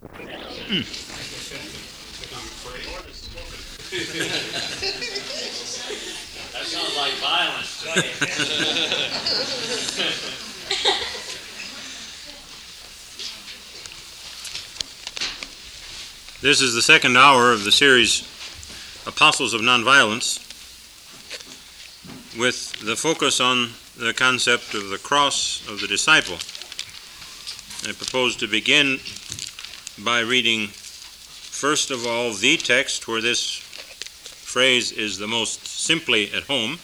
That sounds like violence to me. This is the second hour of the series Apostles of Nonviolence, with the focus on the concept of the cross of the disciple. I propose to begin by reading, first of all, the text where this phrase is the most simply at home,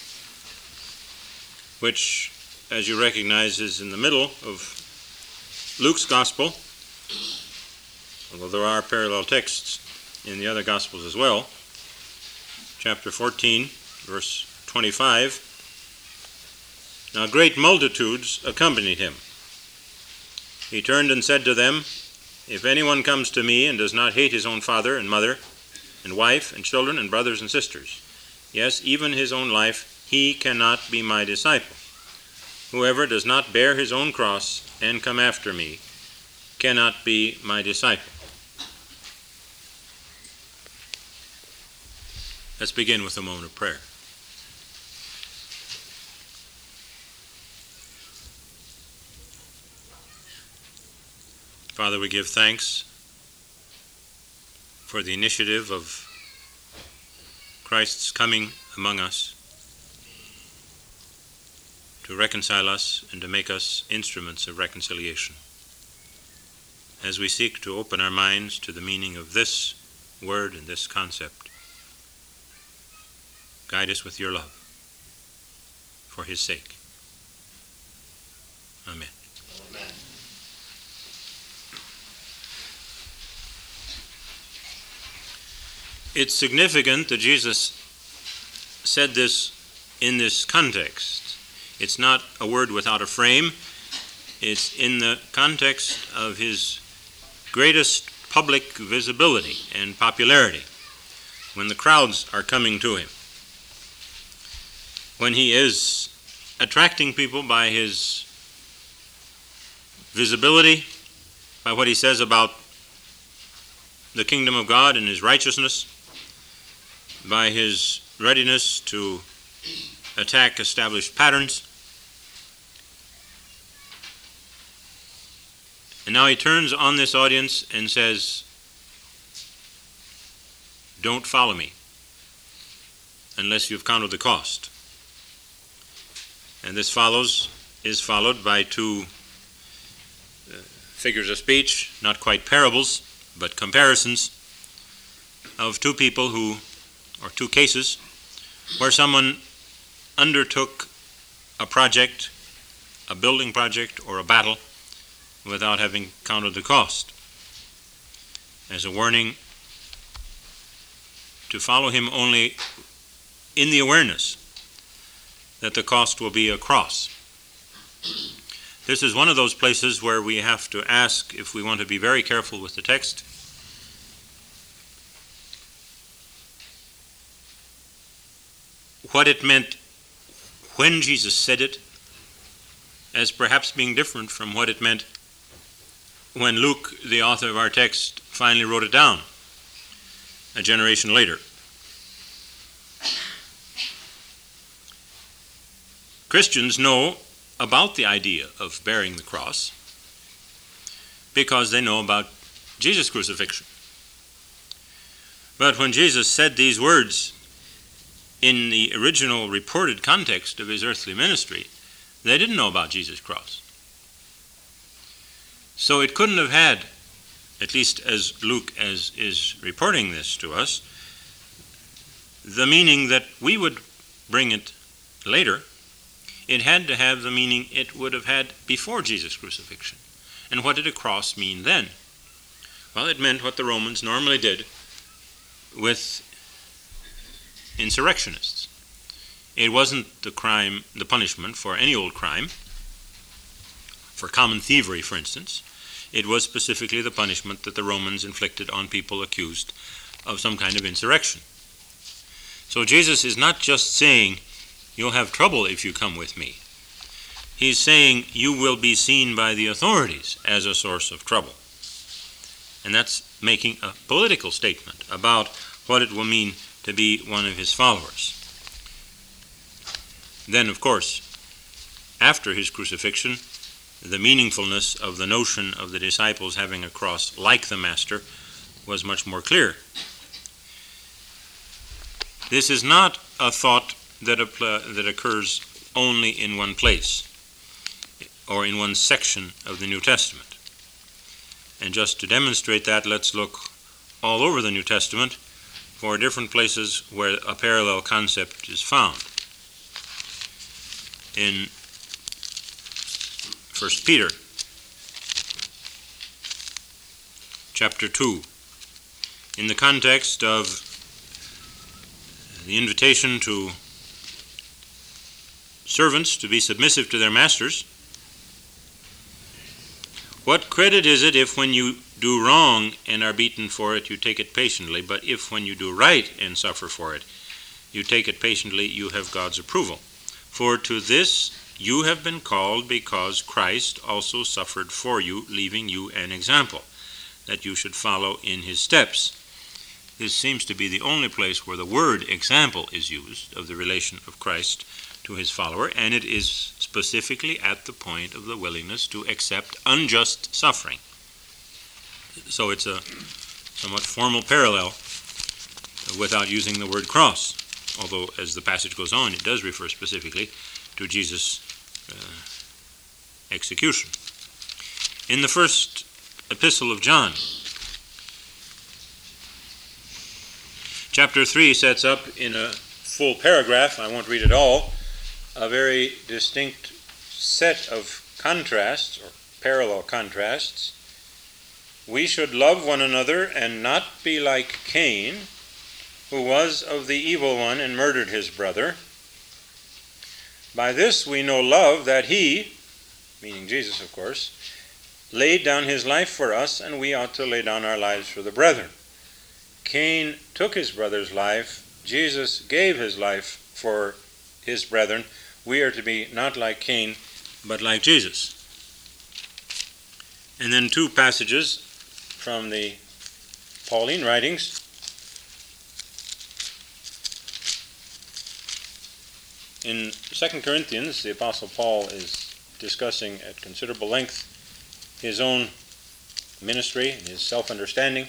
which, as you recognize, is in the middle of Luke's Gospel, although there are parallel texts in the other Gospels as well. Chapter 14, verse 25. Now great multitudes accompanied him. He turned and said to them, "If anyone comes to me and does not hate his own father and mother and wife and children and brothers and sisters, yes, even his own life, he cannot be my disciple. Whoever does not bear his own cross and come after me cannot be my disciple." Let's begin with a moment of prayer. Father, we give thanks for the initiative of Christ's coming among us to reconcile us and to make us instruments of reconciliation. As we seek to open our minds to the meaning of this word and this concept, guide us with your love for his sake. Amen. Amen. It's significant that Jesus said this in this context. It's not a word without a frame. It's in the context of his greatest public visibility and popularity, when the crowds are coming to him, when he is attracting people by his visibility, by what he says about the kingdom of God and his righteousness, by his readiness to attack established patterns. And now he turns on this audience and says, "Don't follow me unless you've counted the cost." And this is followed by two figures of speech, not quite parables, but comparisons of two people or two cases where someone undertook a project, a building project or a battle, without having counted the cost, as a warning to follow him only in the awareness that the cost will be a cross. This is one of those places where we have to ask, if we want to be very careful with the text, what it meant when Jesus said it, as perhaps being different from what it meant when Luke, the author of our text, finally wrote it down a generation later. Christians know about the idea of bearing the cross because they know about Jesus' crucifixion. But when Jesus said these words in the original reported context of his earthly ministry, they didn't know about Jesus' cross. So it couldn't have had, at least as Luke is reporting this to us, the meaning that we would bring it later. It had to have the meaning it would have had before Jesus' crucifixion. And what did a cross mean then? Well, it meant what the Romans normally did with insurrectionists. It wasn't the punishment for any old crime, for common thievery, for instance. It was specifically the punishment that the Romans inflicted on people accused of some kind of insurrection. So Jesus is not just saying, "You'll have trouble if you come with me." He's saying you will be seen by the authorities as a source of trouble. And that's making a political statement about what it will mean to be one of his followers. Then, of course, after his crucifixion, the meaningfulness of the notion of the disciples having a cross like the Master was much more clear. This is not a thought that occurs only in one place or in one section of the New Testament. And just to demonstrate that, let's look all over the New Testament for different places where a parallel concept is found. In 1 Peter chapter 2, in the context of the invitation to servants to be submissive to their masters, what credit is it if when you do wrong and are beaten for it, you take it patiently, but if when you do right and suffer for it, you take it patiently, you have God's approval? For to this you have been called, because Christ also suffered for you, leaving you an example, that you should follow in his steps. This seems to be the only place where the word example is used of the relation of Christ to his follower, and it is specifically at the point of the willingness to accept unjust suffering. So it's a somewhat formal parallel without using the word cross, although as the passage goes on, it does refer specifically to Jesus' execution. In the first epistle of John, chapter 3 sets up in a full paragraph, I won't read it all, a very distinct set of contrasts, or parallel contrasts. We should love one another and not be like Cain, who was of the evil one and murdered his brother. By this we know love, that he, meaning Jesus of course, laid down his life for us, and we ought to lay down our lives for the brethren. Cain took his brother's life. Jesus gave his life for his brethren. We are to be not like Cain, but like Jesus. And then two passages from the Pauline writings. In 2 Corinthians, the Apostle Paul is discussing at considerable length his own ministry and his self-understanding,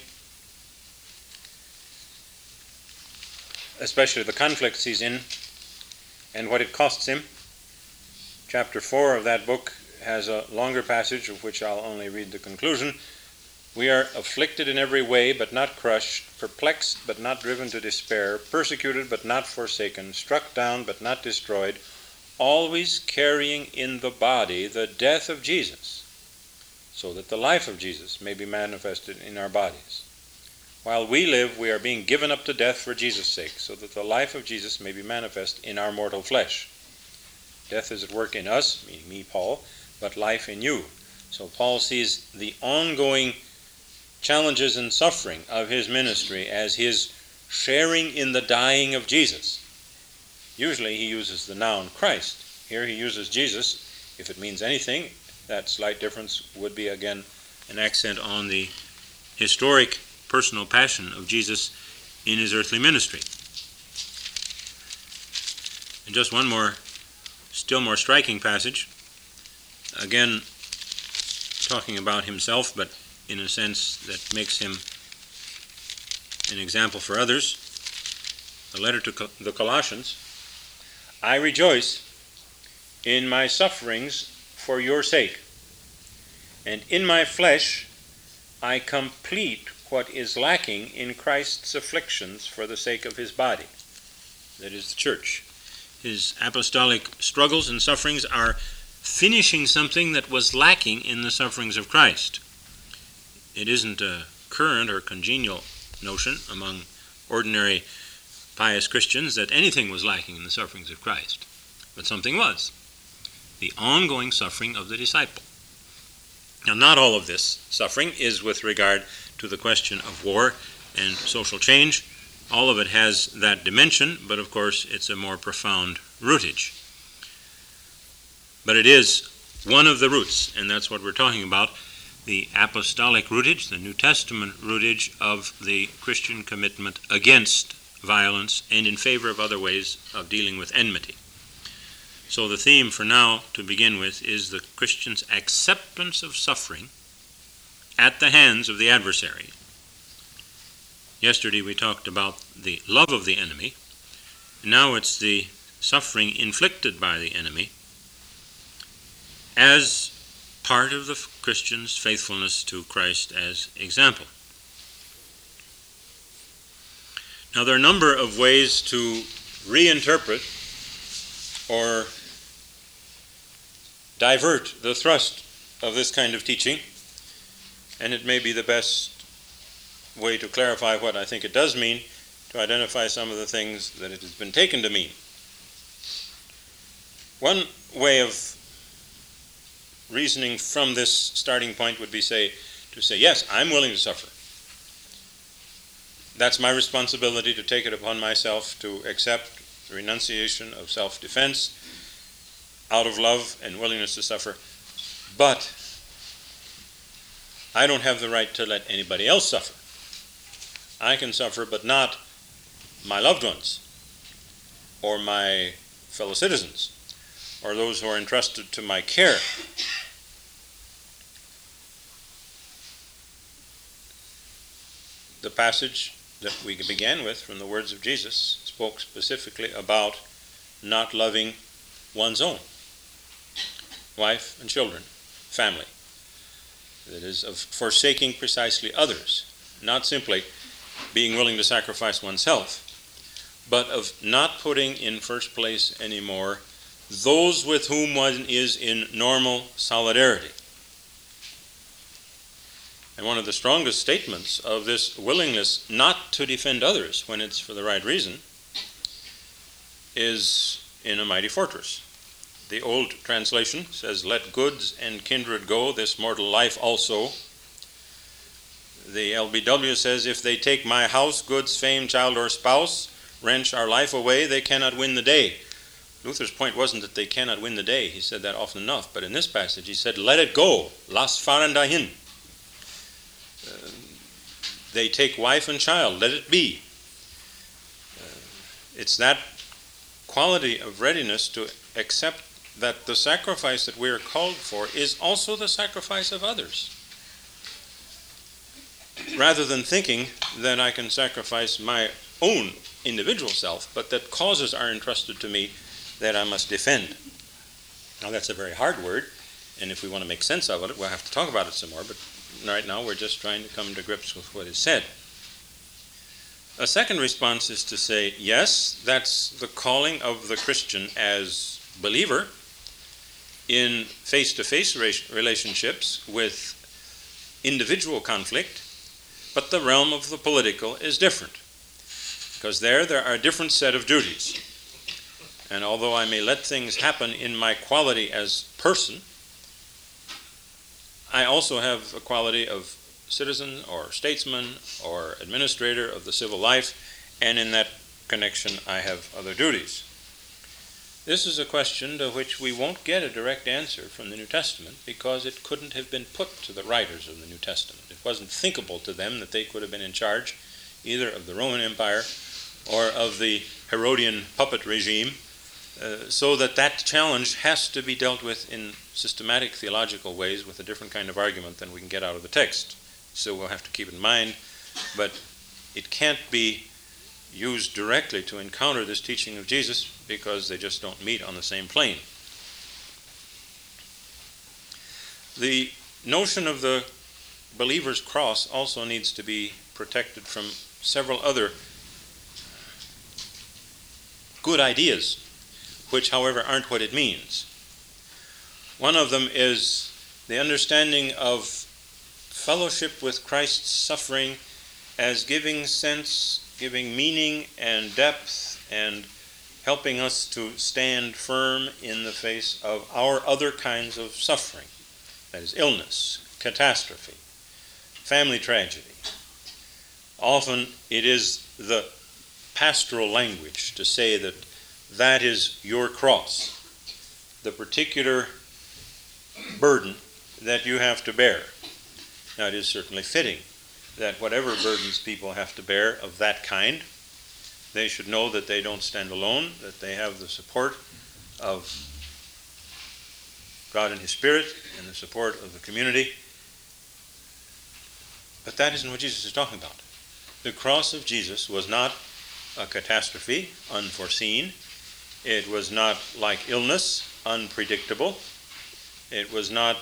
especially the conflicts he's in and what it costs him. Chapter 4 of that book has a longer passage, of which I'll only read the conclusion. We are afflicted in every way, but not crushed, perplexed, but not driven to despair, persecuted, but not forsaken, struck down, but not destroyed, always carrying in the body the death of Jesus, so that the life of Jesus may be manifested in our bodies. While we live, we are being given up to death for Jesus' sake, so that the life of Jesus may be manifest in our mortal flesh. Death is at work in us, meaning me, Paul, but life in you. So Paul sees the ongoing challenges and suffering of his ministry as his sharing in the dying of Jesus. Usually he uses the noun Christ. Here he uses Jesus. If it means anything, that slight difference would be again an accent on the historic personal passion of Jesus in his earthly ministry. And just one more, still more striking passage, again talking about himself, but in a sense that makes him an example for others. The letter to the Colossians. I rejoice in my sufferings for your sake, and in my flesh I complete what is lacking in Christ's afflictions for the sake of his body, that is the church. His apostolic struggles and sufferings are finishing something that was lacking in the sufferings of Christ. It isn't a current or congenial notion among ordinary pious Christians that anything was lacking in the sufferings of Christ, but something was. The ongoing suffering of the disciple. Now, not all of this suffering is with regard to the question of war and social change. All of it has that dimension, but of course it's a more profound rootage. But it is one of the roots, and that's what we're talking about, the apostolic rootage, the New Testament rootage of the Christian commitment against violence and in favor of other ways of dealing with enmity. So the theme for now, to begin with, is the Christian's acceptance of suffering at the hands of the adversary. Yesterday we talked about the love of the enemy. Now it's the suffering inflicted by the enemy as part of the Christian's faithfulness to Christ as example. Now there are a number of ways to reinterpret or divert the thrust of this kind of teaching, and it may be the best way to clarify what I think it does mean, to identify some of the things that it has been taken to mean. One way of reasoning from this starting point would be to say, yes, I'm willing to suffer. That's my responsibility to take it upon myself to accept the renunciation of self-defense out of love and willingness to suffer. But I don't have the right to let anybody else suffer. I can suffer, but not my loved ones or my fellow citizens or those who are entrusted to my care. The passage that we began with from the words of Jesus spoke specifically about not loving one's own wife and children, family. That is, of forsaking precisely others, not simply being willing to sacrifice oneself, but of not putting in first place anymore those with whom one is in normal solidarity. And one of the strongest statements of this willingness not to defend others when it's for the right reason is in A Mighty Fortress. The old translation says, "Let goods and kindred go, this mortal life also." The LBW says, "If they take my house, goods, fame, child, or spouse, wrench our life away, they cannot win the day." Luther's point wasn't that they cannot win the day. He said that often enough. But in this passage he said, let it go. Lass fahren dahin. They take wife and child. Let it be. It's that quality of readiness to accept that the sacrifice that we are called for is also the sacrifice of others. Rather than thinking that I can sacrifice my own individual self, but that causes are entrusted to me that I must defend. Now that's a very hard word, and if we want to make sense of it, we'll have to talk about it some more, but right now we're just trying to come to grips with what is said. A second response is to say, yes, that's the calling of the Christian as believer in face-to-face relationships with individual conflict, but the realm of the political is different, because there are a different set of duties. And although I may let things happen in my quality as person, I also have a quality of citizen or statesman or administrator of the civil life, and in that connection I have other duties. This is a question to which we won't get a direct answer from the New Testament because it couldn't have been put to the writers of the New Testament. It wasn't thinkable to them that they could have been in charge either of the Roman Empire or of the Herodian puppet regime, so that challenge has to be dealt with in systematic theological ways with a different kind of argument than we can get out of the text. So we'll have to keep in mind, but it can't be used directly to encounter this teaching of Jesus because they just don't meet on the same plane. The notion of the believer's cross also needs to be protected from several other good ideas, which, however, aren't what it means. One of them is the understanding of fellowship with Christ's suffering as giving sense, giving meaning and depth, and helping us to stand firm in the face of our other kinds of suffering. That is illness, catastrophe, family tragedy. Often it is the pastoral language to say that that is your cross, the particular burden that you have to bear. Now, it is certainly fitting that whatever burdens people have to bear of that kind, they should know that they don't stand alone, that they have the support of God and His Spirit and the support of the community. But that isn't what Jesus is talking about. The cross of Jesus was not a catastrophe, unforeseen. It was not like illness, unpredictable. It was not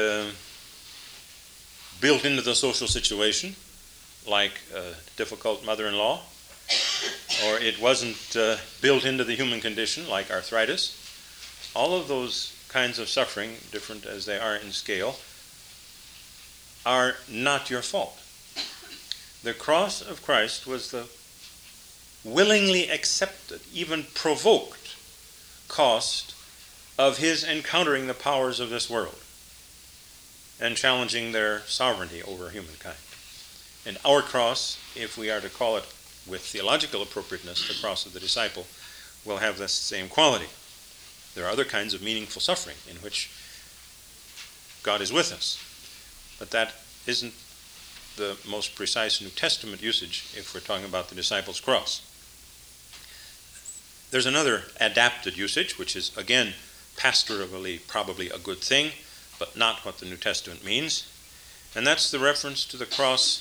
built into the social situation, like a difficult mother-in-law, or it wasn't built into the human condition, like arthritis. All of those kinds of suffering, different as they are in scale, are not your fault. The cross of Christ was the willingly accepted, even provoked cost of His encountering the powers of this world and challenging their sovereignty over humankind. And our cross, if we are to call it with theological appropriateness, the cross of the disciple, will have this same quality. There are other kinds of meaningful suffering in which God is with us, but that isn't the most precise New Testament usage if we're talking about the disciples' cross. There's another adapted usage, which is, again, pastorally probably a good thing, but not what the New Testament means, and that's the reference to the cross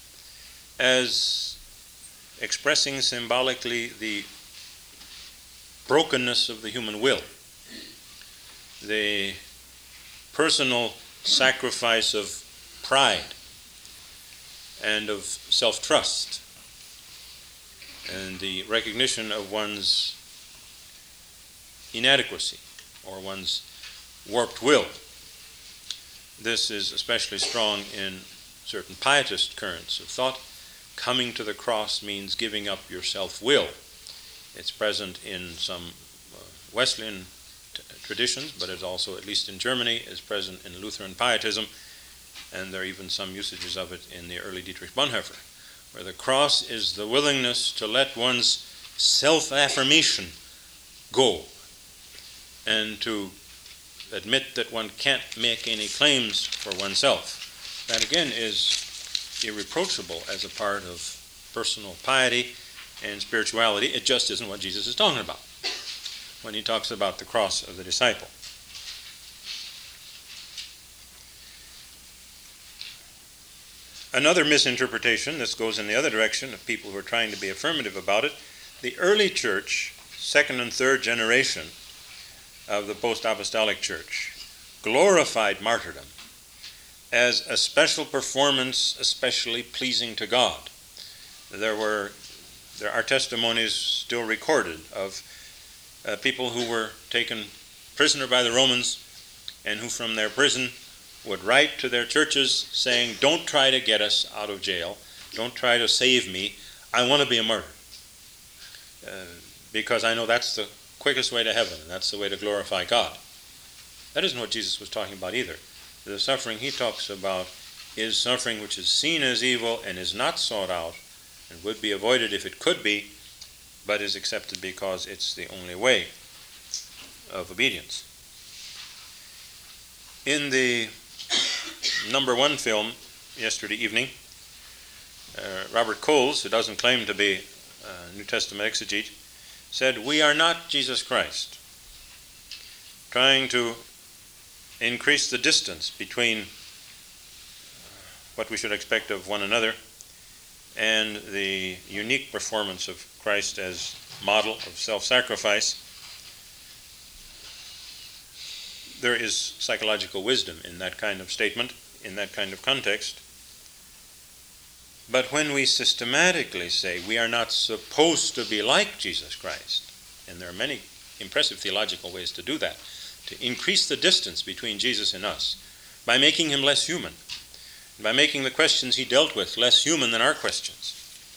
as expressing symbolically the brokenness of the human will, the personal sacrifice of pride and of self-trust, and the recognition of one's inadequacy or one's warped will. This is especially strong in certain pietist currents of thought. Coming to the cross means giving up your self-will. It's present in some Wesleyan traditions, but it's also, at least in Germany, is present in Lutheran pietism, and there are even some usages of it in the early Dietrich Bonhoeffer, where the cross is the willingness to let one's self-affirmation go and to admit that one can't make any claims for oneself. That, again, is irreproachable as a part of personal piety and spirituality. It just isn't what Jesus is talking about when he talks about the cross of the disciple. Another misinterpretation, this goes in the other direction of people who are trying to be affirmative about it. The early church, second and third generation of the post-apostolic church, glorified martyrdom as a special performance especially pleasing to God. There are testimonies still recorded of people who were taken prisoner by the Romans and who from their prison would write to their churches saying, "Don't try to get us out of jail. Don't try to save me. I want to be a martyr. Because I know that's the quickest way to heaven, and that's the way to glorify God." That isn't what Jesus was talking about either. The suffering he talks about is suffering which is seen as evil and is not sought out and would be avoided if it could be, but is accepted because it's the only way of obedience. In the number one film yesterday evening, Robert Coles, who doesn't claim to be a New Testament exegete, said, "We are not Jesus Christ, trying to increase the distance between what we should expect of one another and the unique performance of Christ as model of self-sacrifice." There is psychological wisdom in that kind of statement, in that kind of context. But when we systematically say we are not supposed to be like Jesus Christ, and there are many impressive theological ways to do that, to increase the distance between Jesus and us, by making him less human, by making the questions he dealt with less human than our questions,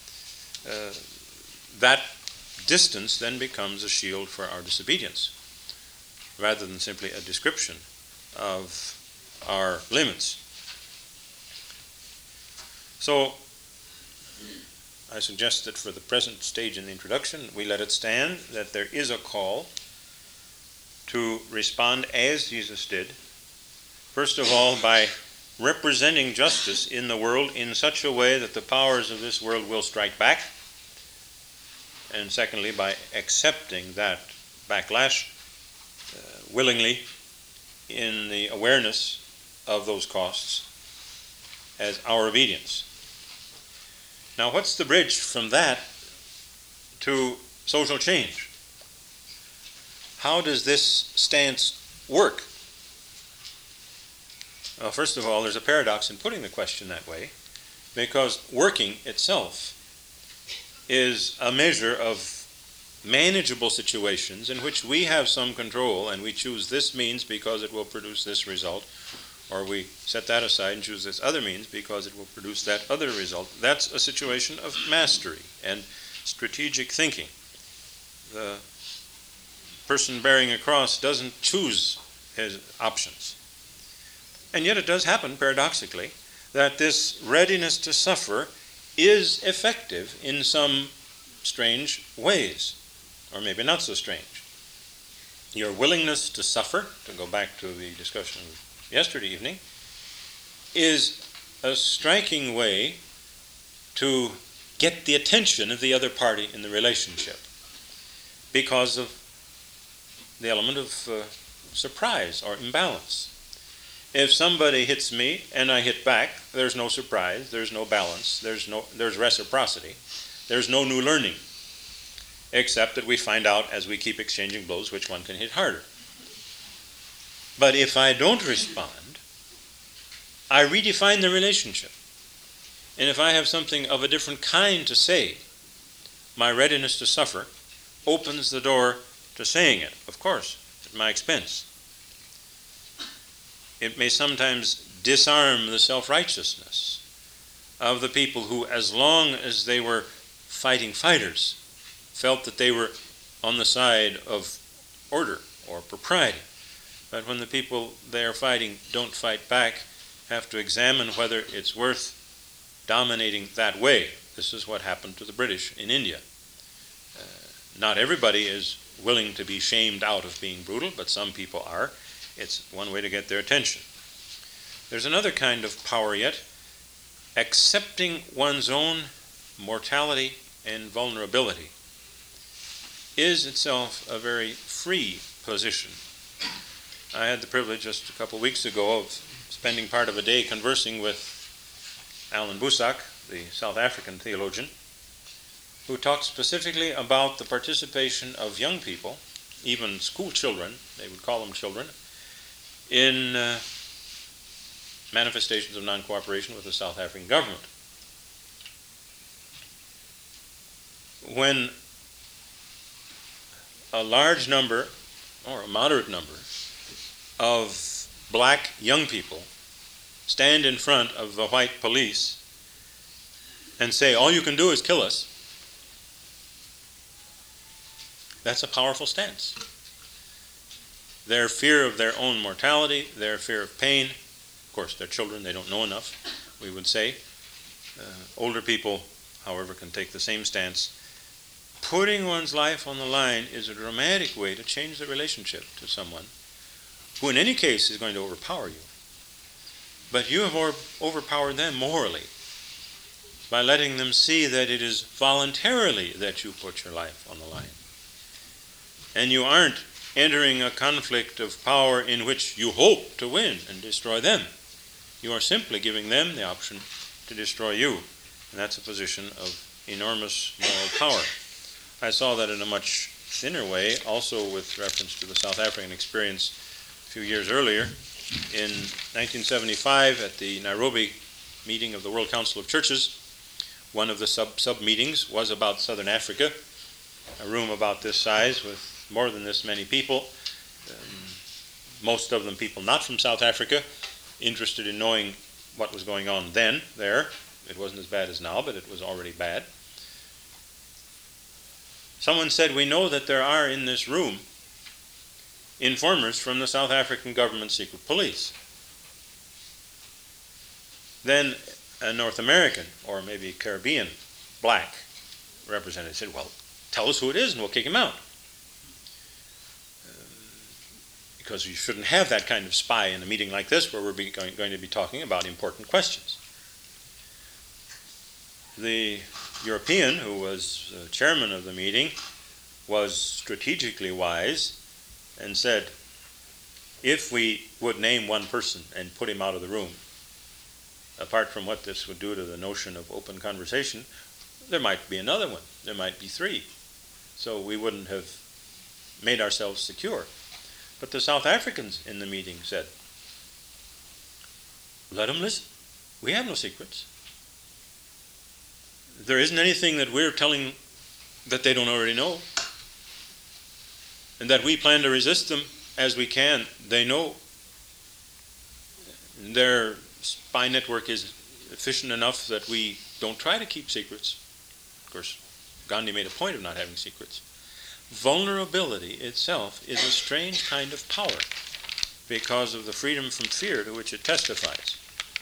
that distance then becomes a shield for our disobedience, rather than simply a description of our limits. So, I suggest that for the present stage in the introduction, we let it stand that there is a call to respond as Jesus did, first of all by representing justice in the world in such a way that the powers of this world will strike back, and secondly, by accepting that backlash willingly in the awareness of those costs as our obedience. Now, what's the bridge from that to social change? How does this stance work? Well, first of all, there's a paradox in putting the question that way, because working itself is a measure of manageable situations in which we have some control and we choose this means because it will produce this result, or we set that aside and choose this other means because it will produce that other result. That's a situation of mastery and strategic thinking. The person bearing a cross doesn't choose his options. And yet it does happen, paradoxically, that this readiness to suffer is effective in some strange ways, or maybe not so strange. Your willingness to suffer, to go back to the discussion of yesterday evening, is a striking way to get the attention of the other party in the relationship because of the element of surprise or imbalance. If somebody hits me and I hit back, there's no surprise, there's no balance, there's reciprocity, there's no new learning, except that we find out as we keep exchanging blows which one can hit harder. But if I don't respond, I redefine the relationship. And if I have something of a different kind to say, my readiness to suffer opens the door to saying it, of course, at my expense. It may sometimes disarm the self-righteousness of the people who, as long as they were fighting fighters, felt that they were on the side of order or propriety. But when the people they are fighting don't fight back, have to examine whether it's worth dominating that way. This is what happened to the British in India. Not everybody is willing to be shamed out of being brutal, but some people are. It's one way to get their attention. There's another kind of power yet, accepting one's own mortality and vulnerability is itself a very free position. I had the privilege just a couple of weeks ago of spending part of a day conversing with Alan Boesak, the South African theologian, who talked specifically about the participation of young people, even school children, they would call them children, in manifestations of non-cooperation with the South African government. When a large number, or a moderate number, of black young people stand in front of the white police and say, all you can do is kill us, that's a powerful stance. Their fear of their own mortality, their fear of pain, of course, they're children, they don't know enough, we would say. Older people, however, can take the same stance. Putting one's life on the line is a dramatic way to change the relationship to someone who in any case is going to overpower you. But you have overpowered them morally by letting them see that it is voluntarily that you put your life on the line. And you aren't entering a conflict of power in which you hope to win and destroy them. You are simply giving them the option to destroy you. And that's a position of enormous moral power. I saw that in a much thinner way, also with reference to the South African experience a few years earlier. In 1975, at the Nairobi meeting of the World Council of Churches, one of the sub-meetings was about Southern Africa, a room about this size with more than this many people, most of them people not from South Africa, interested in knowing what was going on then there. It wasn't as bad as now, but it was already bad. Someone said, we know that there are in this room informers from the South African government secret police. Then a North American, or maybe Caribbean, black representative said, well, tell us who it is and we'll kick him out. because you shouldn't have that kind of spy in a meeting like this where we're going to be talking about important questions. The European, who was chairman of the meeting, was strategically wise and said, if we would name one person and put him out of the room, apart from what this would do to the notion of open conversation, there might be another one, there might be three. So we wouldn't have made ourselves secure. But the South Africans in the meeting said, let them listen. We have no secrets. There isn't anything that we're telling that they don't already know. And that we plan to resist them as we can, they know. Their spy network is efficient enough that we don't try to keep secrets. Of course, Gandhi made a point of not having secrets. Vulnerability itself is a strange kind of power because of the freedom from fear to which it testifies.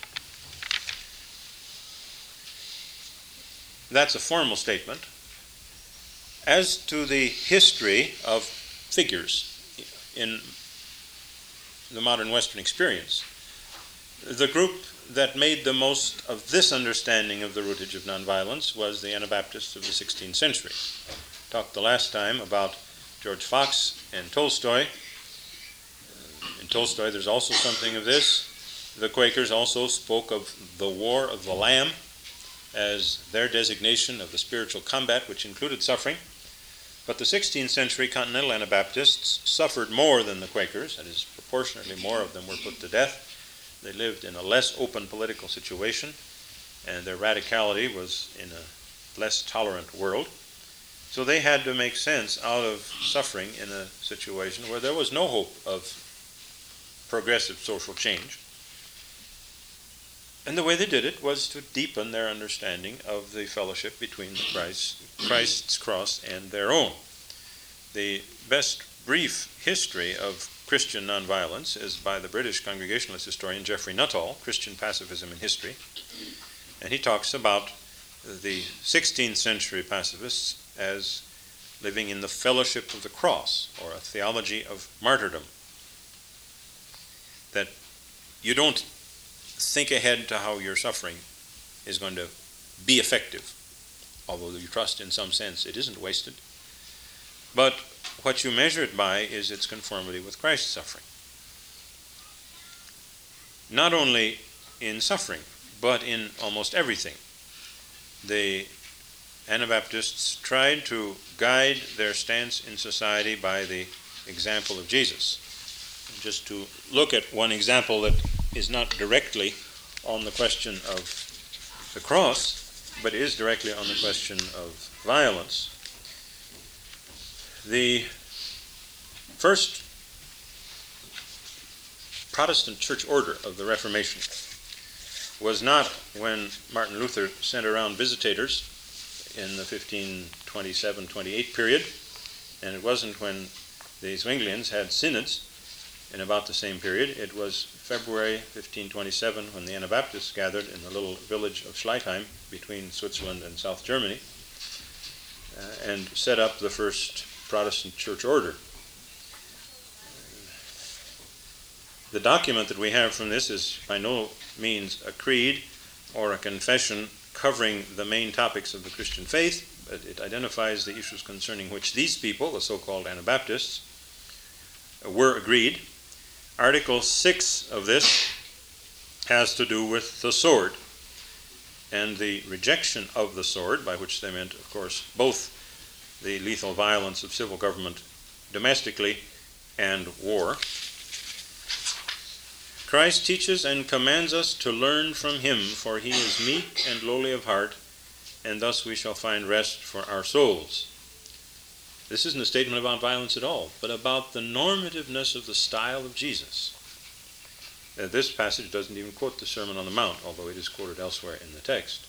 That's a formal statement. As to the history of figures in the modern Western experience, the group that made the most of this understanding of the rootage of nonviolence was the Anabaptists of the 16th century. Talked the last time about George Fox and Tolstoy. In Tolstoy, there's also something of this. The Quakers also spoke of the War of the Lamb as their designation of the spiritual combat, which included suffering. But the 16th century Continental Anabaptists suffered more than the Quakers. That is, proportionately more of them were put to death. They lived in a less open political situation, and their radicality was in a less tolerant world. So they had to make sense out of suffering in a situation where there was no hope of progressive social change. And the way they did it was to deepen their understanding of the fellowship between Christ's cross and their own. The best brief history of Christian nonviolence is by the British Congregationalist historian Geoffrey Nuttall, Christian Pacifism in History. And he talks about the 16th century pacifists as living in the fellowship of the cross, or a theology of martyrdom. That you don't think ahead to how your suffering is going to be effective, although you trust in some sense it isn't wasted. But what you measure it by is its conformity with Christ's suffering. Not only in suffering, but in almost everything. The Anabaptists tried to guide their stance in society by the example of Jesus. Just to look at one example that is not directly on the question of the cross, but is directly on the question of violence. The first Protestant church order of the Reformation was not when Martin Luther sent around visitators in the 1527-28 period, and it wasn't when the Zwinglians had synods in about the same period. It was February 1527 when the Anabaptists gathered in the little village of Schleitheim between Switzerland and South Germany and set up the first Protestant church order. The document that we have from this is by no means a creed or a confession covering the main topics of the Christian faith, but it identifies the issues concerning which these people, the so-called Anabaptists, were agreed. Article 6 of this has to do with the sword and the rejection of the sword, by which they meant, of course, both the lethal violence of civil government domestically and war. Christ teaches and commands us to learn from him, for he is meek and lowly of heart, and thus we shall find rest for our souls. This isn't a statement about violence at all, but about the normativeness of the style of Jesus. This passage doesn't even quote the Sermon on the Mount, although it is quoted elsewhere in the text.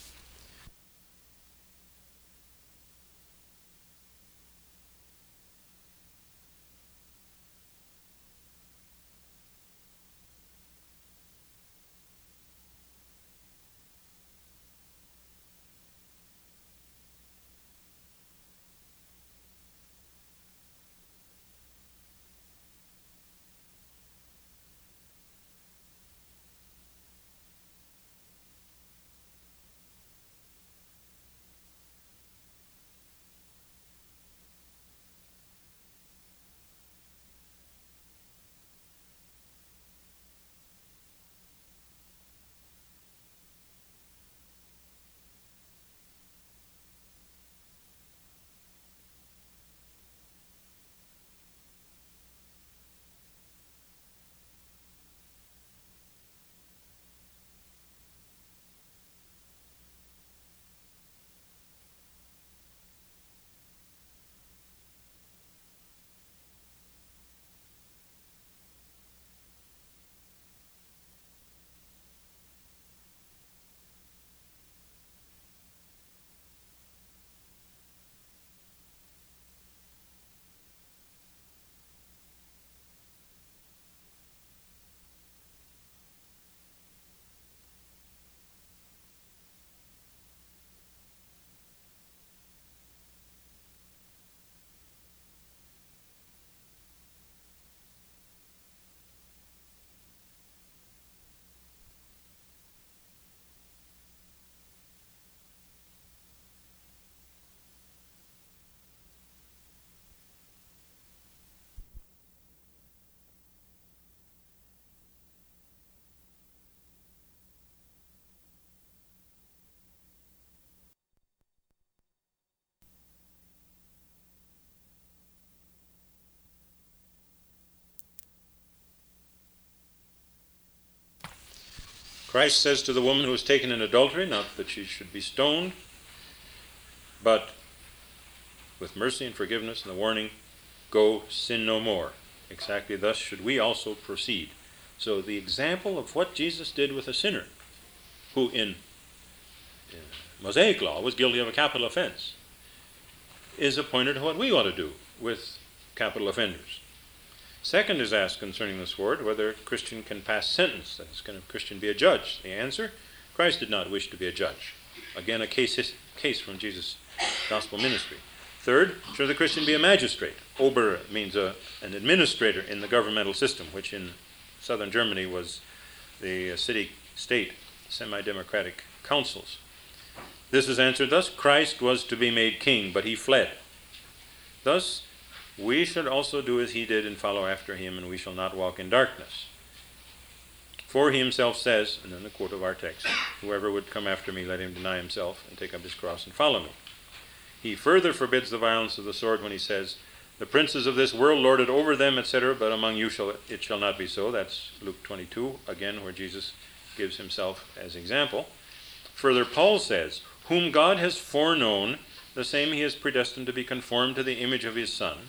Christ says to the woman who was taken in adultery, not that she should be stoned, but with mercy and forgiveness and the warning, go sin no more. Exactly thus should we also proceed. So the example of what Jesus did with a sinner, who in Mosaic law was guilty of a capital offense, is a pointer to what we ought to do with capital offenders. Second is asked concerning the sword, whether a Christian can pass sentence. That is, can a Christian be a judge? The answer, Christ did not wish to be a judge. Again, a case from Jesus' gospel ministry. Third, should the Christian be a magistrate? Ober means an administrator in the governmental system, which in southern Germany was the city-state semi-democratic councils. This is answered thus: Christ was to be made king, but he fled. Thus, we should also do as he did and follow after him, and we shall not walk in darkness. For he himself says, and then the quote of our text, whoever would come after me, let him deny himself and take up his cross and follow me. He further forbids the violence of the sword when he says, the princes of this world lord it over them, etc., but among you it shall not be so. That's Luke 22, again, where Jesus gives himself as example. Further, Paul says, whom God has foreknown, the same he has predestined to be conformed to the image of his Son.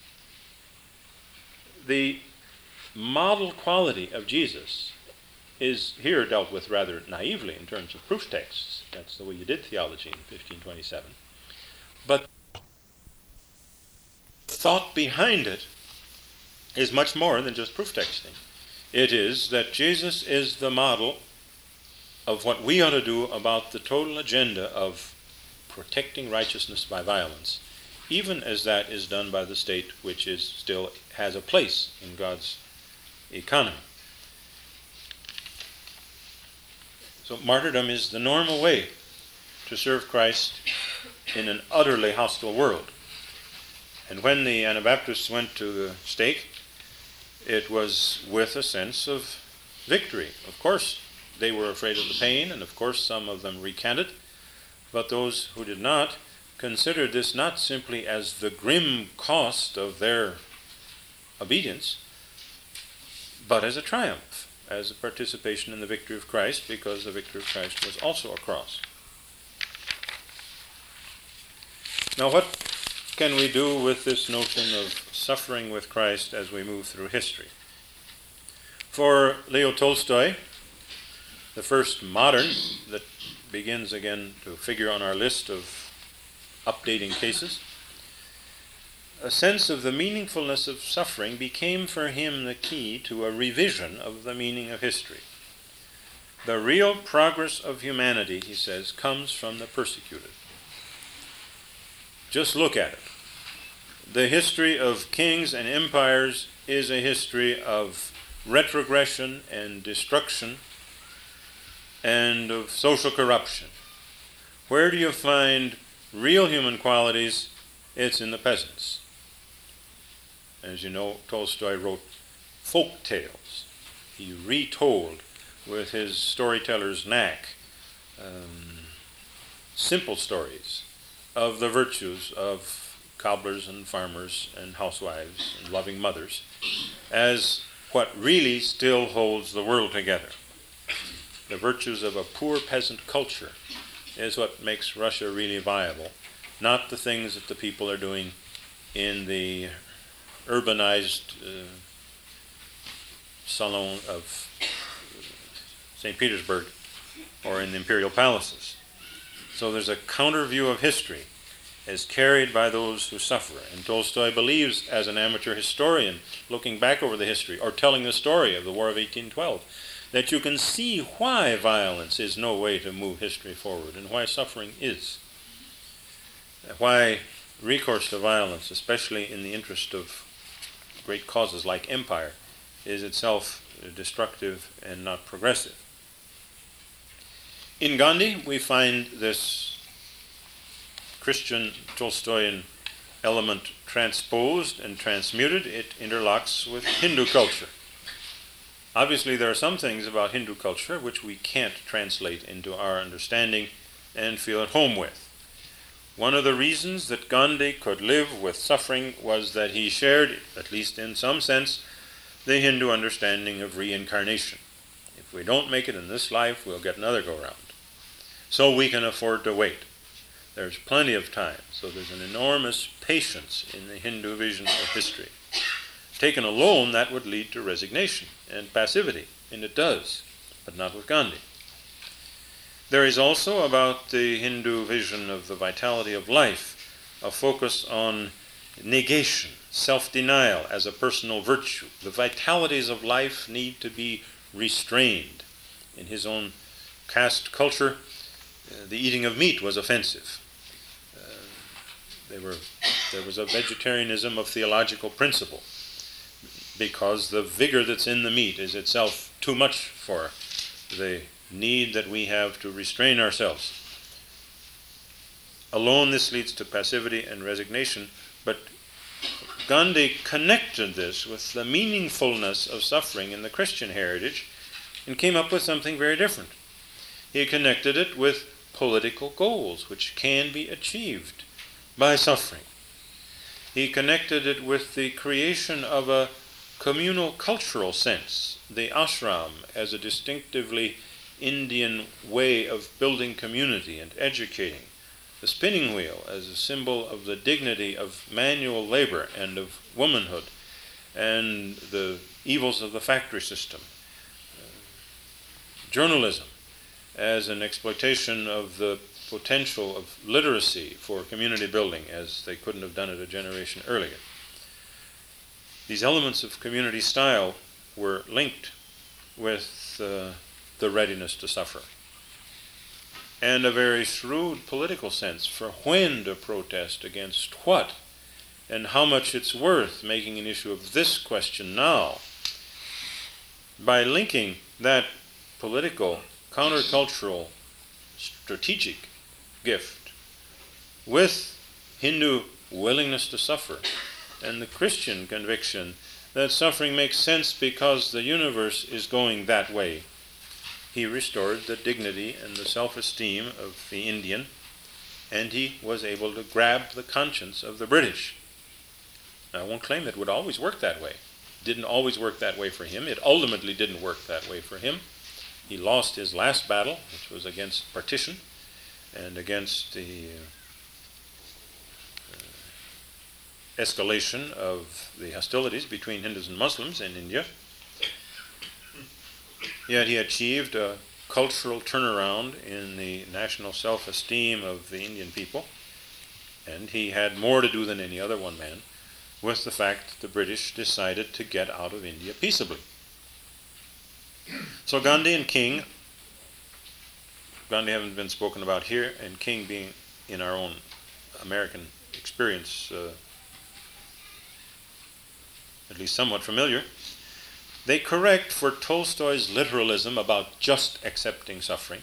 The model quality of Jesus is here dealt with rather naively in terms of proof texts. That's the way you did theology in 1527. But the thought behind it is much more than just proof texting. It is that Jesus is the model of what we ought to do about the total agenda of protecting righteousness by violence, even as that is done by the state, which is still has a place in God's economy. So martyrdom is the normal way to serve Christ in an utterly hostile world. And when the Anabaptists went to the stake, it was with a sense of victory. Of course, they were afraid of the pain, and of course some of them recanted, but those who did not considered this not simply as the grim cost of their obedience, but as a triumph, as a participation in the victory of Christ, because the victory of Christ was also a cross. Now, what can we do with this notion of suffering with Christ as we move through history? For Leo Tolstoy, the first modern that begins again to figure on our list of updating cases, a sense of the meaningfulness of suffering became for him the key to a revision of the meaning of history. The real progress of humanity, he says, comes from the persecuted. Just look at it. The history of kings and empires is a history of retrogression and destruction and of social corruption. Where do you find real human qualities? It's in the peasants. As you know, Tolstoy wrote folk tales. He retold, with his storyteller's knack, simple stories of the virtues of cobblers and farmers and housewives and loving mothers as what really still holds the world together. The virtues of a poor peasant culture is what makes Russia really viable, not the things that the people are doing in the urbanized salon of St. Petersburg or in the imperial palaces. So there's a counter view of history as carried by those who suffer. And Tolstoy believes, as an amateur historian, looking back over the history or telling the story of the War of 1812, that you can see why violence is no way to move history forward and why suffering is. Why recourse to violence, especially in the interest of great causes like empire, is itself destructive and not progressive. In Gandhi, we find this Christian Tolstoyan element transposed and transmuted. It interlocks with Hindu culture. Obviously, there are some things about Hindu culture which we can't translate into our understanding and feel at home with. One of the reasons that Gandhi could live with suffering was that he shared, at least in some sense, the Hindu understanding of reincarnation. If If we don't make it in this life, we'll get another go-round. So we can afford to wait. There's plenty of time. So there's an enormous patience in the Hindu vision of history. Taken alone, that would lead to resignation and passivity, and it does, but not with Gandhi. There is also, about the Hindu vision of the vitality of life, a focus on negation, self-denial as a personal virtue. The vitalities of life need to be restrained. In his own caste culture, the eating of meat was offensive. There was a vegetarianism of theological principle, because the vigor that's in the meat is itself too much for the need that we have to restrain ourselves. Alone, this leads to passivity and resignation, but Gandhi connected this with the meaningfulness of suffering in the Christian heritage and came up with something very different. He connected it with political goals, which can be achieved by suffering. He connected it with the creation of a communal cultural sense, the ashram as a distinctively Indian way of building community and educating, the spinning wheel as a symbol of the dignity of manual labor and of womanhood, and the evils of the factory system, journalism as an exploitation of the potential of literacy for community building, as they couldn't have done it a generation earlier. These elements of community style were linked with the readiness to suffer, and a very shrewd political sense for when to protest against what, and how much it's worth making an issue of this question now. By linking that political, countercultural, strategic gift with Hindu willingness to suffer and the Christian conviction that suffering makes sense because the universe is going that way, he restored the dignity and the self-esteem of the Indian, and he was able to grab the conscience of the British. Now, I won't claim it would always work that way. It didn't always work that way for him. It ultimately didn't work that way for him. He lost his last battle, which was against partition and against the escalation of the hostilities between Hindus and Muslims in India. Yet he achieved a cultural turnaround in the national self-esteem of the Indian people, and he had more to do than any other one man with the fact that the British decided to get out of India peaceably. So Gandhi and King, Gandhi having been spoken about here, and King being in our own American experience at least somewhat familiar, they correct for Tolstoy's literalism about just accepting suffering.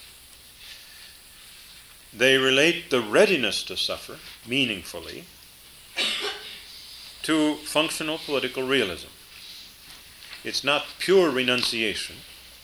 They relate the readiness to suffer meaningfully to functional political realism. It's not pure renunciation,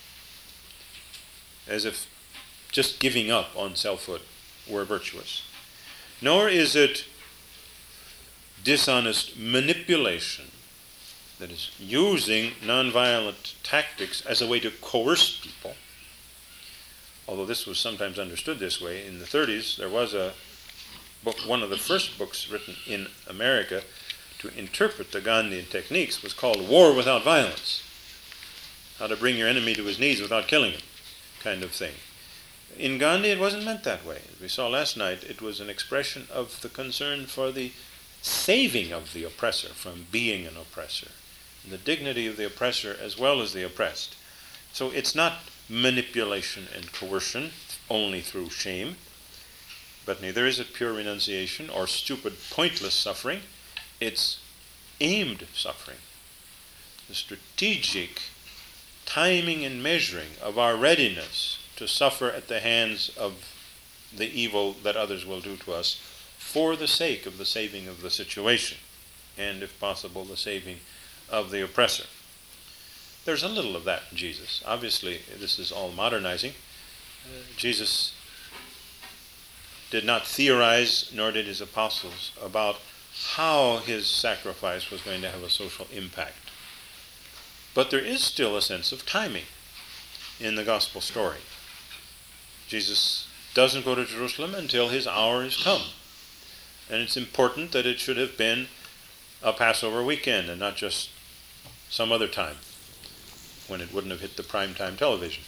as if just giving up on selfhood were virtuous, nor is it dishonest manipulation, that is, using nonviolent tactics as a way to coerce people. Although this was sometimes understood this way, in the 30s there was a book, one of the first books written in America to interpret the Gandhian techniques was called War Without Violence. How to bring your enemy to his knees without killing him, kind of thing. In Gandhi it wasn't meant that way. As we saw last night, it was an expression of the concern for the saving of the oppressor from being an oppressor, and the dignity of the oppressor as well as the oppressed. So it's not manipulation and coercion only through shame, but neither is it pure renunciation or stupid, pointless suffering. It's aimed suffering. The strategic timing and measuring of our readiness to suffer at the hands of the evil that others will do to us for the sake of the saving of the situation, and if possible, the saving of the oppressor. There's a little of that in Jesus. Obviously, this is all modernizing. Jesus did not theorize, nor did his apostles, about how his sacrifice was going to have a social impact. But there is still a sense of timing. in the gospel story. Jesus doesn't go to Jerusalem until his hour is come. And it's important that it should have been a Passover weekend and not just some other time when it wouldn't have hit the prime time television.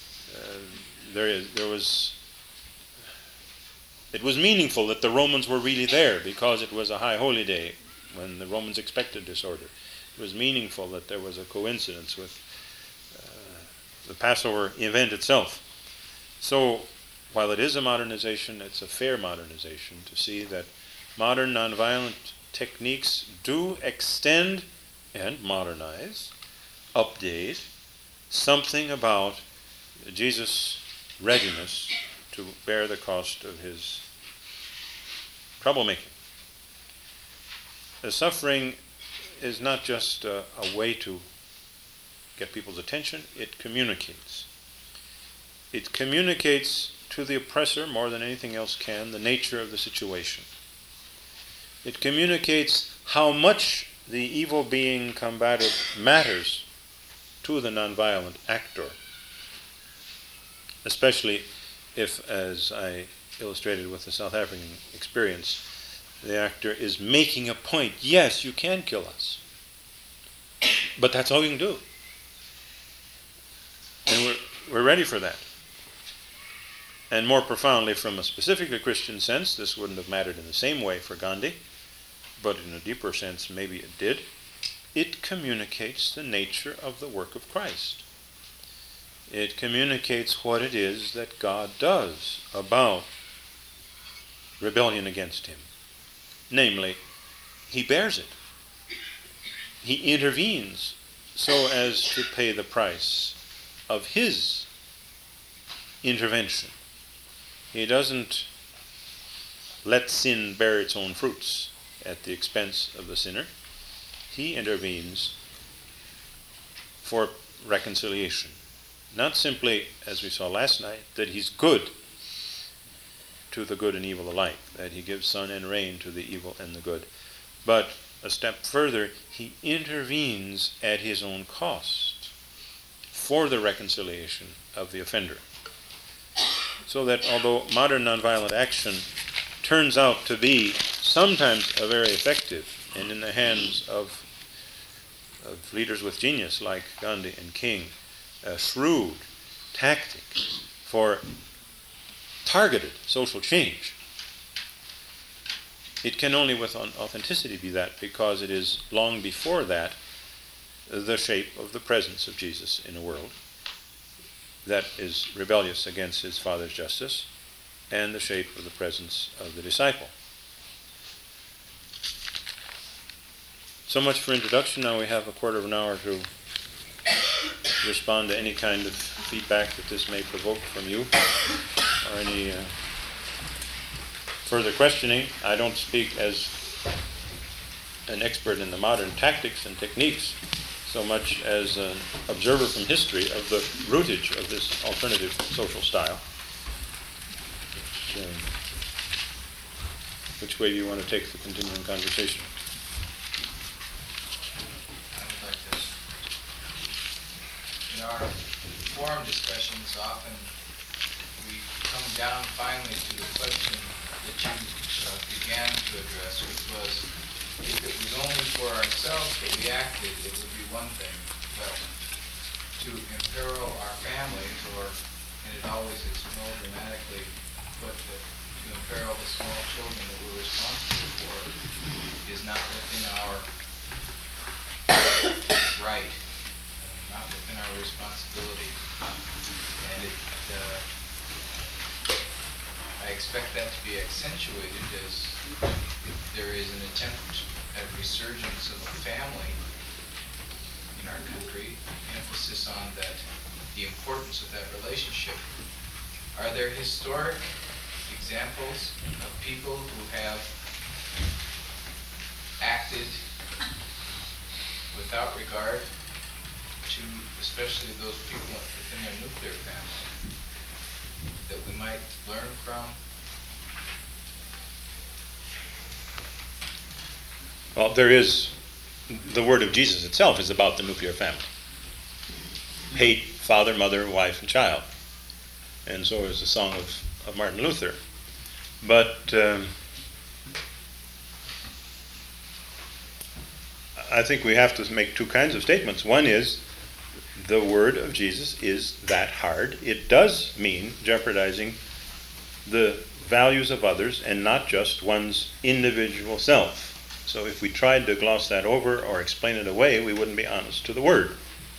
It was meaningful that the Romans were really there because it was a high holy day when the Romans expected this order. It was meaningful that there was a coincidence with the Passover event itself. So, while it is a modernization, it's a fair modernization to see that modern nonviolent techniques do extend and modernize, update something about Jesus' readiness to bear the cost of his troublemaking. The suffering is not just a way to get people's attention, it communicates. It communicates to the oppressor more than anything else can the nature of the situation. It communicates how much the evil being combated matters to the nonviolent actor, especially if, as I illustrated with the South African experience, the actor is making a point. Yes, you can kill us, but that's all you can do. And we're ready for that. And more profoundly, from a specifically Christian sense, this wouldn't have mattered in the same way for Gandhi, but in a deeper sense, maybe it did. It communicates the nature of the work of Christ. It communicates what it is that God does about rebellion against him. Namely, he bears it. He intervenes so as to pay the price of his intervention. He doesn't let sin bear its own fruits at the expense of the sinner. He intervenes for reconciliation. Not simply, as we saw last night, that he's good to the good and evil alike, that he gives sun and rain to the evil and the good, but a step further, he intervenes at his own cost for the reconciliation of the offender. So that although modern nonviolent action turns out to be sometimes a very effective, and in the hands of leaders with genius like Gandhi and King, a shrewd tactic for targeted social change, it can only with authenticity be that, because it is long before that the shape of the presence of Jesus in a world that is rebellious against his Father's justice, and the shape of the presence of the disciple. So much for introduction. Now we have a quarter of an hour to respond to any kind of feedback that this may provoke from you, or any further questioning. I don't speak as an expert in the modern tactics and techniques so much as an observer from history of the rootage of this alternative social style. Which way do you want to take the continuing conversation? In our forum discussions, often we come down finally to the question that you began to address, which was, if it was only for ourselves that we acted, it would be one thing, but to imperil our families, and it always is more dramatically put that to imperil the small children that we're responsible for is not within our right, not within our responsibility. And I expect that to be accentuated as there is an attempt at resurgence of a family in our country, emphasis on that, the importance of that relationship. Are there historic examples of people who have acted without regard to especially those people within their nuclear family that we might learn from? Well, there is, the word of Jesus itself is about the nuclear family. Hate father, mother, wife, and child. And so is the song of Martin Luther. But I think we have to make two kinds of statements. One is, the word of Jesus is that hard. It does mean jeopardizing the values of others and not just one's individual self. So if we tried to gloss that over or explain it away, we wouldn't be honest to the word.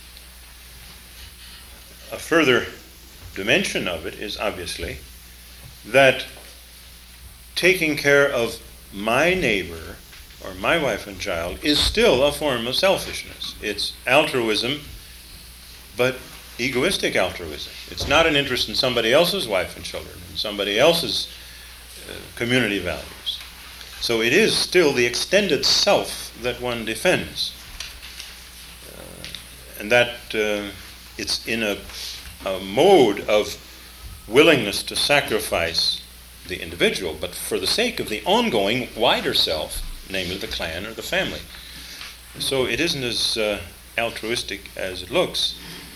A further dimension of it is obviously that taking care of my neighbor or my wife and child is still a form of selfishness. It's altruism, but egoistic altruism. It's not an interest in somebody else's wife and children, and somebody else's community values. So it is still the extended self that one defends. And that it's in a mode of willingness to sacrifice the individual, but for the sake of the ongoing wider self, namely the clan or the family. So it isn't as altruistic as it looks.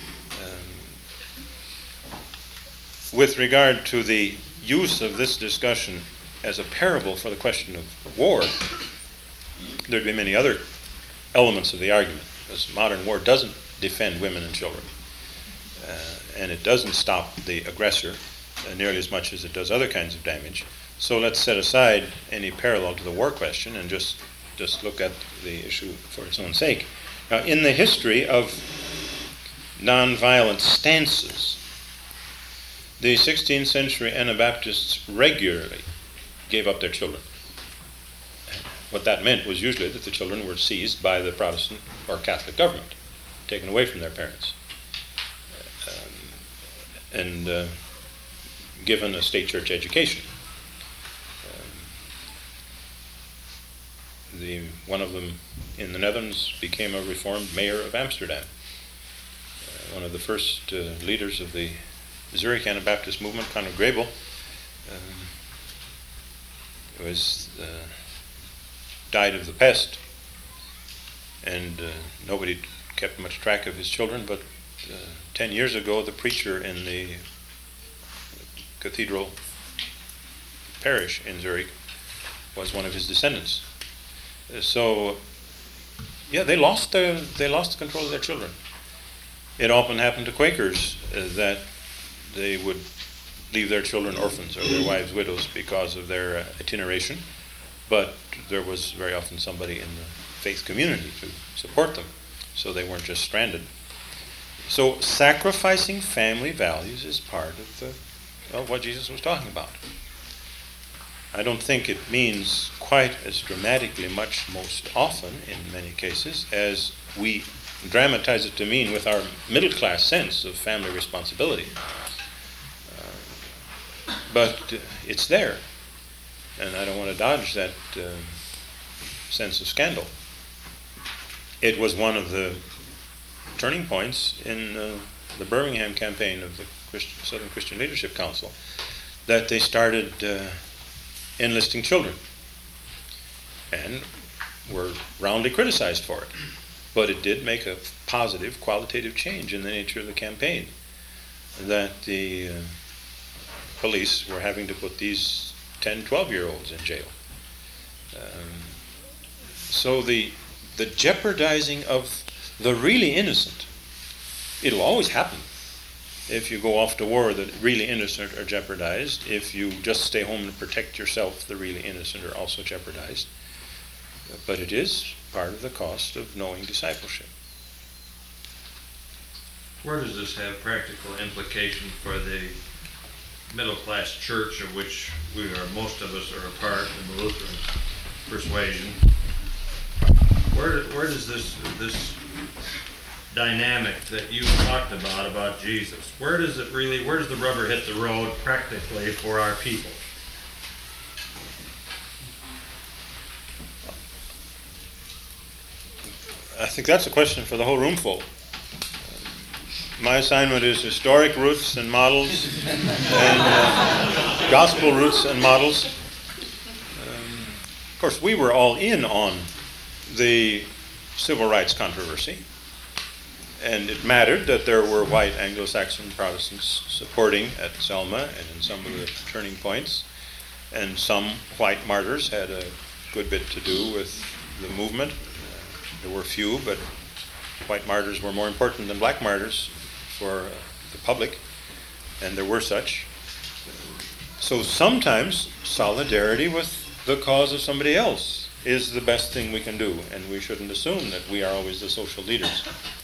With regard to the use of this discussion as a parable for the question of war, there'd be many other elements of the argument, because modern war doesn't defend women and children, and it doesn't stop the aggressor nearly as much as it does other kinds of damage. So let's set aside any parallel to the war question and just look at the issue for its own sake. Now, in the history of nonviolent stances, the 16th century Anabaptists regularly gave up their children. What that meant was usually that the children were seized by the Protestant or Catholic government, taken away from their parents, and given a state church education. One of them in the Netherlands became a reformed mayor of Amsterdam. One of the first leaders of the Zurich Anabaptist movement, Conrad Grebel, died of the pest, and nobody kept much track of his children, but 10 years ago the preacher in the cathedral parish in Zurich was one of his descendants. So, yeah, they lost the control of their children. It often happened to Quakers that they would leave their children orphans or their wives widows because of their itineration, but there was very often somebody in the faith community to support them, so they weren't just stranded. So sacrificing family values is part of what Jesus was talking about. I don't think it means quite as dramatically much most often in many cases as we dramatize it to mean with our middle class sense of family responsibility. But it's there, and I don't want to dodge that sense of scandal. It was one of the turning points in the Birmingham campaign of the Southern Christian Leadership Council, that they started enlisting children, and were roundly criticized for it. But it did make a positive, qualitative change in the nature of the campaign, that the police were having to put these 10, 12-year-olds in jail. So the jeopardizing of the really innocent, it'll always happen. If you go off to war, the really innocent are jeopardized. If you just stay home and protect yourself, the really innocent are also jeopardized. But it is part of the cost of knowing discipleship. Where does this have practical implication for the middle-class church of which most of us are a part in the Lutheran persuasion? Where does this dynamic that you talked about Jesus, where does the rubber hit the road practically for our people? I think that's a question for the whole room full. My assignment is historic roots and models and gospel roots and models. Of course, we were all in on the civil rights controversy, And it mattered that there were white Anglo-Saxon Protestants supporting at Selma and in some of the turning points. And some white martyrs had a good bit to do with the movement. There were few, but white martyrs were more important than black martyrs for the public, and there were such. So sometimes solidarity with the cause of somebody else is the best thing we can do, and we shouldn't assume that we are always the social leaders.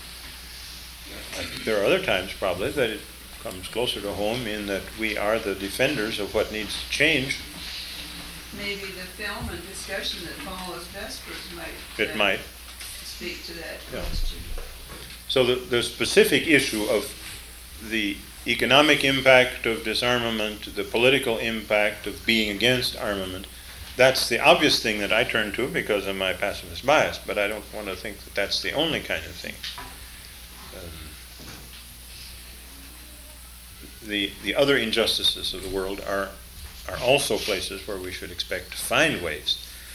I think there are other times probably that it comes closer to home in that we are the defenders of what needs to change. Maybe the film and discussion that follows Vespers It might. speak to that Yeah. question. So the specific issue of the economic impact of disarmament, the political impact of being against armament, that's the obvious thing that I turn to because of my pacifist bias, but I don't want to think that that's the only kind of thing. The other injustices of the world are also places where we should expect to find ways.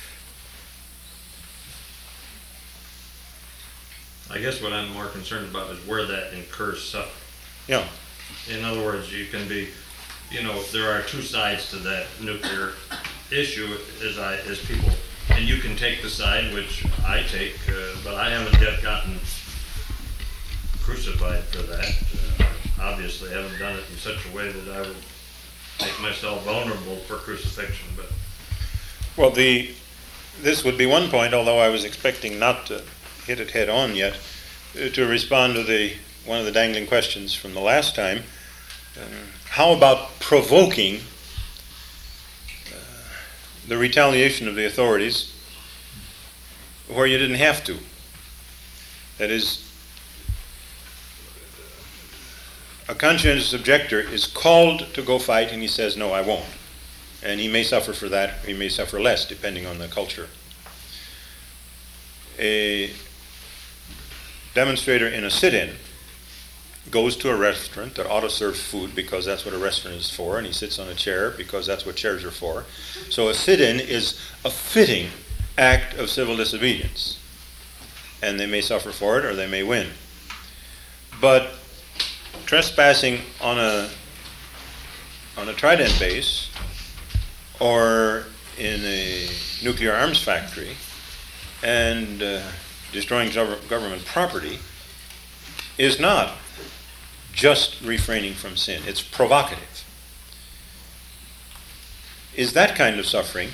I guess what I'm more concerned about is where that incurs suffering. Yeah. In other words, you can be, there are two sides to that nuclear issue as people, and you can take the side which I take, but I haven't yet gotten crucified for that. Obviously, I haven't done it in such a way that I would make myself vulnerable for crucifixion. But Well, this would be one point, although I was expecting not to hit it head on yet, to respond to one of the dangling questions from the last time. How about provoking the retaliation of the authorities where you didn't have to? That is, a conscientious objector is called to go fight and he says, no, I won't. And he may suffer for that, or he may suffer less, depending on the culture. A demonstrator in a sit-in goes to a restaurant that ought to serve food because that's what a restaurant is for, and he sits on a chair because that's what chairs are for. So a sit-in is a fitting act of civil disobedience. And they may suffer for it or they may win. But trespassing on a Trident base or in a nuclear arms factory and destroying government property is not just refraining from sin. It's provocative. Is that kind of suffering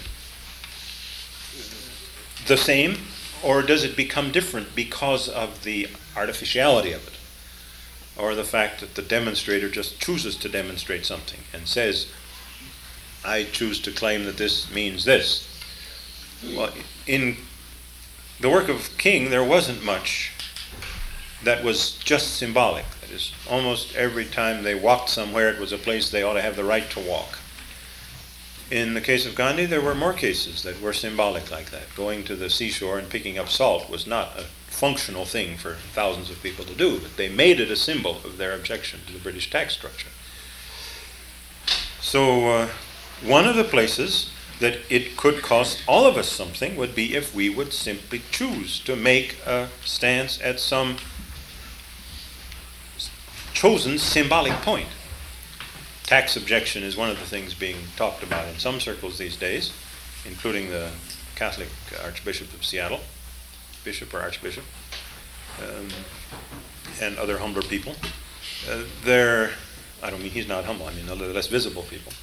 the same, or does it become different because of the artificiality of it? Or the fact that the demonstrator just chooses to demonstrate something and says, I choose to claim that this means this. Well, in the work of King, there wasn't much that was just symbolic. That is, almost every time they walked somewhere, it was a place they ought to have the right to walk. In the case of Gandhi, there were more cases that were symbolic like that. Going to the seashore and picking up salt was not a functional thing for thousands of people to do, but they made it a symbol of their objection to the British tax structure. So one of the places that it could cost all of us something would be if we would simply choose to make a stance at some chosen symbolic point. Tax objection is one of the things being talked about in some circles these days, including the Catholic Archbishop of Seattle, bishop or archbishop, and other humbler people. I don't mean he's not humble, I mean the less visible people.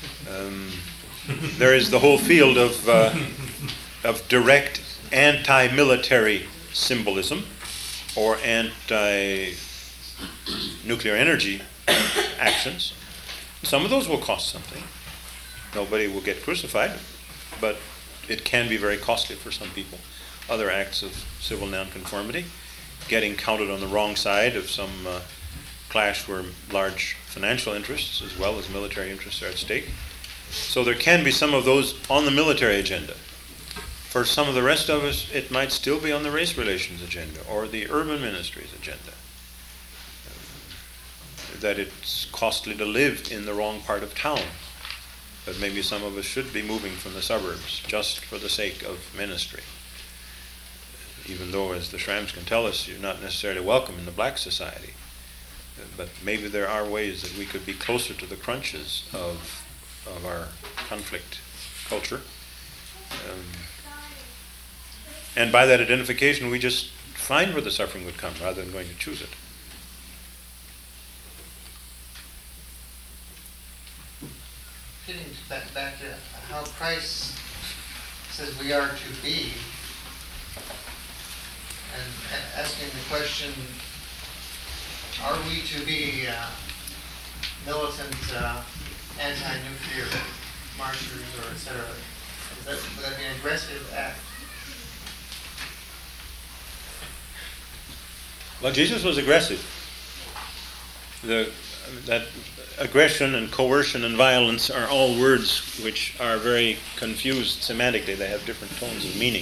There is the whole field of direct anti-military symbolism or anti-nuclear energy actions. Some of those will cost something. Nobody will get crucified, but it can be very costly for some people. Other acts of civil nonconformity, getting counted on the wrong side of some clash where large financial interests as well as military interests are at stake. So there can be some of those on the military agenda. For some of the rest of us, it might still be on the race relations agenda or the urban ministries agenda. That it's costly to live in the wrong part of town. But maybe some of us should be moving from the suburbs just for the sake of ministry. even though, as the Shrams can tell us, you're not necessarily welcome in the black society. But maybe there are ways that we could be closer to the crunches of our conflict culture. And by that identification, we just find where the suffering would come rather than going to choose it. Getting back to how Christ says we are to be, and asking the question, are we to be militant anti-nuclear marchers or et cetera? Would that be an aggressive act? Well, Jesus was aggressive. That aggression and coercion and violence are all words which are very confused semantically. They have different tones of meaning.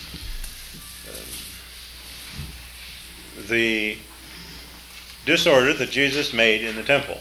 The disorder that Jesus made in the temple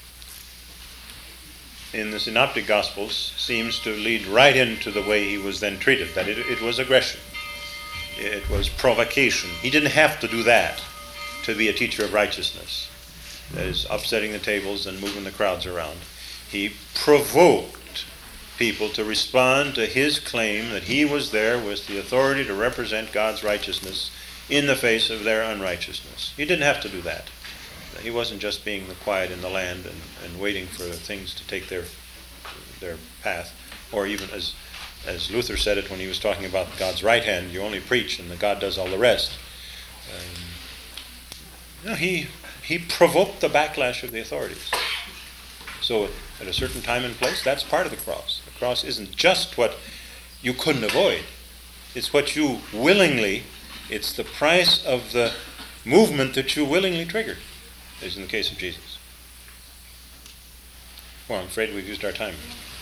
in the Synoptic Gospels seems to lead right into the way he was then treated, that it was aggression. It was provocation. He didn't have to do that to be a teacher of righteousness. That is, upsetting the tables and moving the crowds around. He provoked people to respond to his claim that he was there with the authority to represent God's righteousness in the face of their unrighteousness. He didn't have to do that. He wasn't just being the quiet in the land and waiting for things to take their path, or even as Luther said it when he was talking about God's right hand, you only preach and the God does all the rest. He provoked the backlash of the authorities. So at a certain time and place, that's part of the cross. The cross isn't just what you couldn't avoid. It's what you willingly, it's the price of the movement that you willingly triggered, as in the case of Jesus. Well, I'm afraid we've used our time.